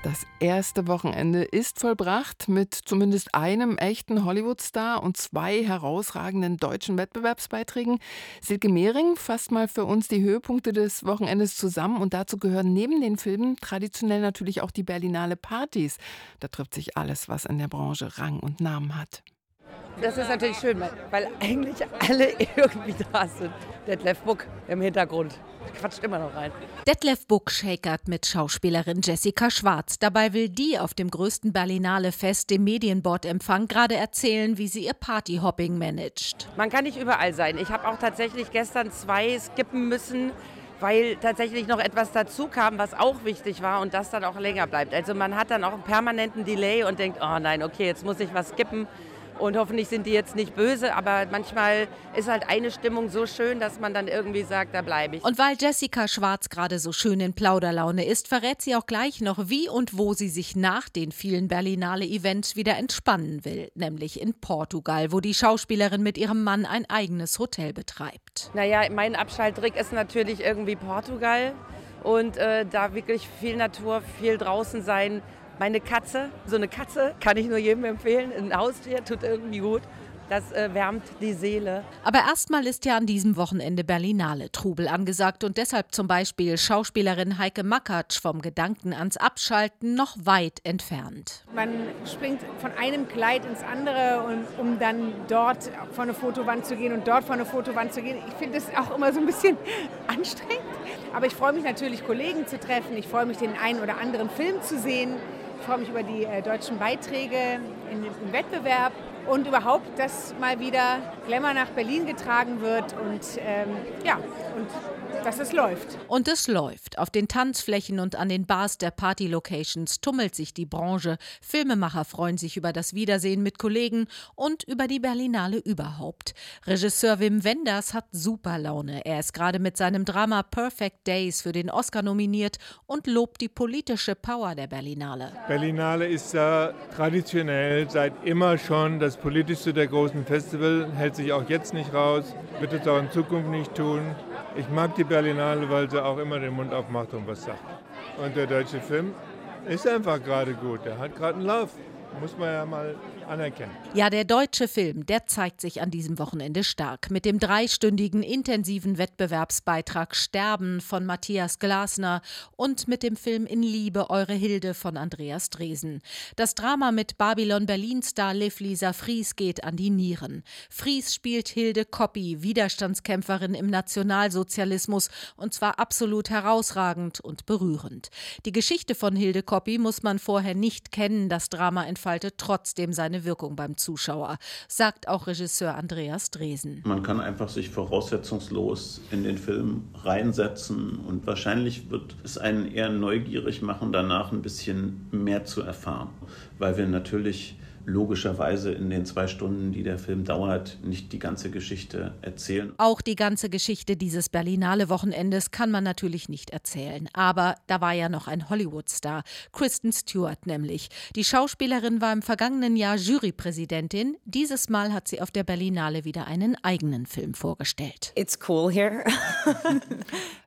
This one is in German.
Das erste Wochenende ist vollbracht mit zumindest einem echten Hollywood-Star und 2 herausragenden deutschen Wettbewerbsbeiträgen. Silke Mehring fasst mal für uns die Höhepunkte des Wochenendes zusammen und dazu gehören neben den Filmen traditionell natürlich auch die Berlinale Partys. Da trifft sich alles, was in der Branche Rang und Namen hat. Das ist natürlich schön, weil eigentlich alle irgendwie da sind. Detlef Buck im Hintergrund quatscht immer noch rein. Detlef Buck shakert mit Schauspielerin Jessica Schwarz. Dabei will die auf dem größten Berlinale-Fest, dem Medienbordempfang, gerade erzählen, wie sie ihr Partyhopping managt. Man kann nicht überall sein. Ich habe auch tatsächlich gestern 2 skippen müssen, weil tatsächlich noch etwas dazu kam, was auch wichtig war und das dann auch länger bleibt. Also man hat dann auch einen permanenten Delay und denkt, oh nein, okay, jetzt muss ich was skippen. Und hoffentlich sind die jetzt nicht böse, aber manchmal ist halt eine Stimmung so schön, dass man dann irgendwie sagt, da bleibe ich. Und weil Jessica Schwarz gerade so schön in Plauderlaune ist, verrät sie auch gleich noch, wie und wo sie sich nach den vielen Berlinale-Events wieder entspannen will. Nämlich in Portugal, wo die Schauspielerin mit ihrem Mann ein eigenes Hotel betreibt. Naja, mein Abschalttrick ist natürlich irgendwie Portugal und da wirklich viel Natur, viel draußen sein. Meine Katze, so eine Katze kann ich nur jedem empfehlen, ein Haustier tut irgendwie gut, das wärmt die Seele. Aber erstmal ist ja an diesem Wochenende Berlinale-Trubel angesagt und deshalb zum Beispiel Schauspielerin Heike Makatsch vom Gedanken ans Abschalten noch weit entfernt. Man springt von einem Kleid ins andere, und, um dann dort vor eine Fotowand zu gehen und dort vor eine Fotowand zu gehen. Ich finde das auch immer so ein bisschen anstrengend, aber ich freue mich natürlich, Kollegen zu treffen, ich freue mich, den einen oder anderen Film zu sehen. Ich freue mich über die deutschen Beiträge im Wettbewerb und überhaupt, dass mal wieder Glamour nach Berlin getragen wird und dass es läuft. Und es läuft. Auf den Tanzflächen und an den Bars der Party-Locations tummelt sich die Branche. Filmemacher freuen sich über das Wiedersehen mit Kollegen und über die Berlinale überhaupt. Regisseur Wim Wenders hat super Laune. Er ist gerade mit seinem Drama Perfect Days für den Oscar nominiert und lobt die politische Power der Berlinale. Berlinale ist ja traditionell seit immer schon das politischste der großen Festivals, hält sich auch jetzt nicht raus, wird es auch in Zukunft nicht tun. Ich mag die Berlinale, weil sie auch immer den Mund aufmacht und was sagt. Und der deutsche Film ist einfach gerade gut, der hat gerade einen Lauf. Muss man ja mal anerkennen. Ja, der deutsche Film, der zeigt sich an diesem Wochenende stark. Mit dem 3-stündigen intensiven Wettbewerbsbeitrag Sterben von Matthias Glasner und mit dem Film In Liebe, eure Hilde von Andreas Dresen. Das Drama mit Babylon-Berlin-Star Liv-Lisa Fries geht an die Nieren. Fries spielt Hilde Koppi, Widerstandskämpferin im Nationalsozialismus, und zwar absolut herausragend und berührend. Die Geschichte von Hilde Koppi muss man vorher nicht kennen. Das Drama entfaltet trotzdem seine Wirkung beim Zuschauer, sagt auch Regisseur Andreas Dresen. Man kann einfach sich voraussetzungslos in den Film reinsetzen und wahrscheinlich wird es einen eher neugierig machen, danach ein bisschen mehr zu erfahren, weil wir natürlich logischerweise in den 2 Stunden, die der Film dauert, nicht die ganze Geschichte erzählen. Auch die ganze Geschichte dieses Berlinale-Wochenendes kann man natürlich nicht erzählen. Aber da war ja noch ein Hollywood-Star, Kristen Stewart nämlich. Die Schauspielerin war im vergangenen Jahr Jurypräsidentin. Dieses Mal hat sie auf der Berlinale wieder einen eigenen Film vorgestellt. It's cool here.